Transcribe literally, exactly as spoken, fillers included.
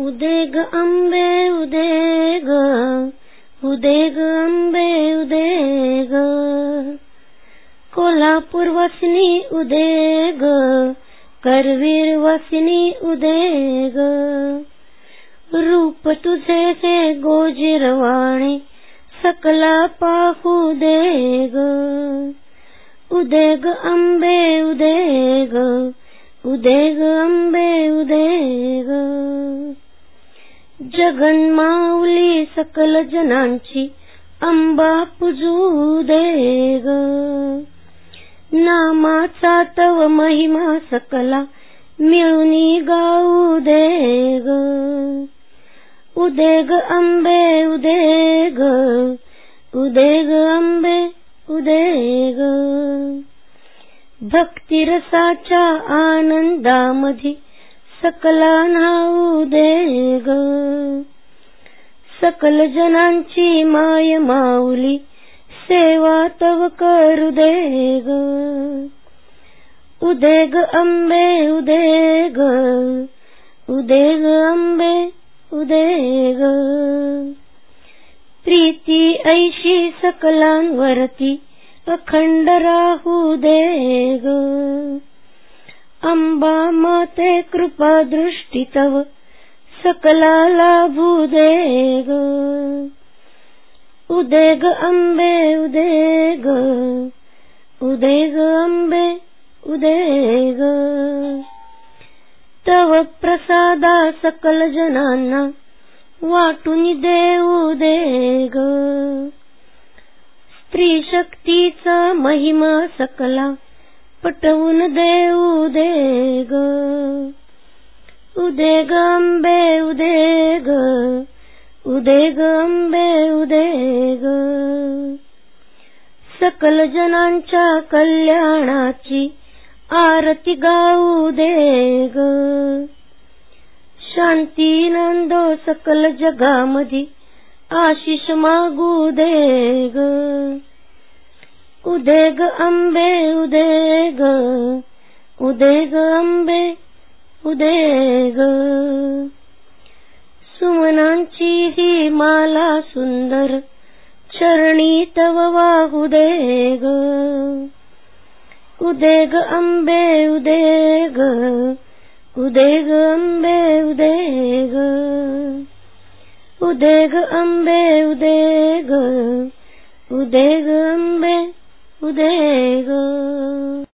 उदे ग अंबे उदे ग, उदे ग अंबे उदे ग. कोल्हापूर वासिनी उदे ग, करवीर वासिनी उदे ग. रूप तुझे हे गोजिरवाणे, सकला पाहू दे ग. उदे ग अंबे उदे ग, उदे ग अंबे उदे ग. जगन्माऊली सकल जनांची अंबा पूजू दे ग. नामाचा तव महिमा सकला मिळूनी गाऊ दे ग. उदे ग अंबे उदे ग, उदे ग अंबे उदे ग. भक्ती रसाच्या आनंदामधी सकला न्हाऊ दे ग. सकल जनांची माय माऊली सेवा तव करू दे ग. उदे ग अंबे उदे ग, उदे ग अंबे उदे ग. प्रीती ऐशी सकलांवरती अखंड राहू दे ग. अंबा माते कृपा दृष्टी तव सकला लाभू दे ग. उदे ग अंबे उदे ग, उदे ग अंबे उदे ग. तव प्रसादा सकल जनांना वाटून देऊ दे ग. स्त्री शक्तीचा महिमा सकला पटवून देऊ दे ग. उदे ग अंबे उदे ग, उदे ग अंबे उदे ग. सकल जनांच्या कल्याणाची आरती गाऊ दे ग. शांती नांदो सकल जगामधी आशिष मागू दे ग. उदे ग अंबे उदे ग, उदे ग अंबे उदे ग. सुमनांची ही माला सुंदर चरणी तव वाहू दे ग. उदे ग अंबे उदे ग, उदे ग अंबे उदे ग. उदे ग अंबे उदे ग, उदे ग अंबे उदे ग.